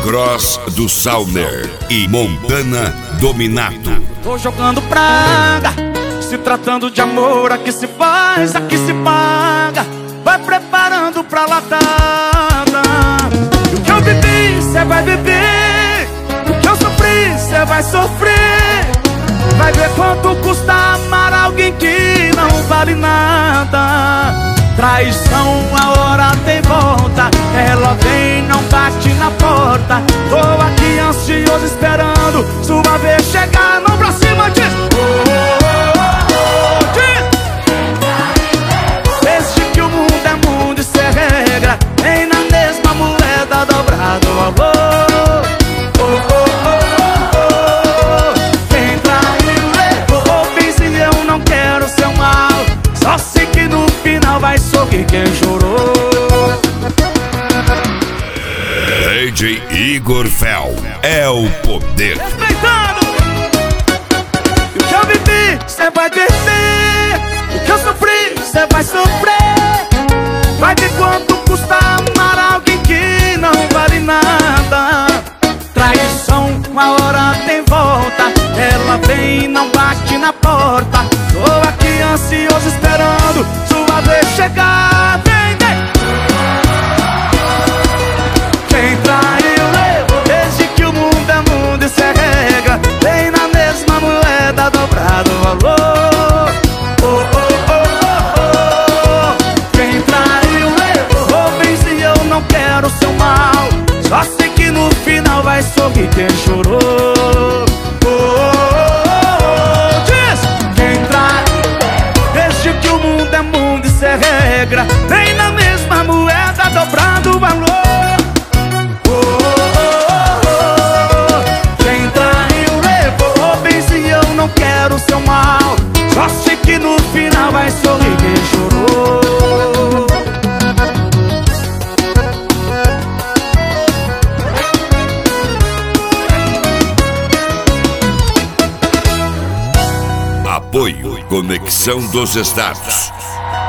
Cross do Sauner e Montana Dominato. Tô jogando praga, se tratando de amor, aqui se faz, aqui se paga. Vai preparando pra latada. O que eu vivi, cê vai viver. O que eu sofri, cê vai sofrer. Vai ver quanto custa amar alguém que não vale nada. Traição, a hora tem volta. Ela vem, não bate na porta. Tô aqui ansioso esperando sua vez chegar. Não pra cima, diz desde que o mundo é mundo e cê regra, vem na mesma moeda dobrado o valor. Quem traiu levou, fiz e eu não quero seu mal. Só sei que no final vai sorrir quem chorou. DJ Igor Fel é o poder. Respeitando. E o que eu vivi, cê vai viver. O que eu sofri, cê vai sofrer. Vai ver quanto custa amar alguém que não vale nada. Traição, uma hora tem volta. Ela vem e não bate na porta. Tô aqui ansioso esperando sua vez chegar. Vem, vem. Quem traiu levou, desde que o mundo é mundo e cê regra, vem na mesma moeda dobrado o valor. Quem traiu levou, vem se eu não quero seu mal. Só sei que no final vai sorrir quem chorou. Diz! Quem traiu, desde que o mundo é mundo e cê regra, vem na mesma moeda dobrado o valor. Quem traiu levou, bem se eu não quero seu mal. Só sei que no final vai sorrir quem chorou. Apoio Conexão dos Estados.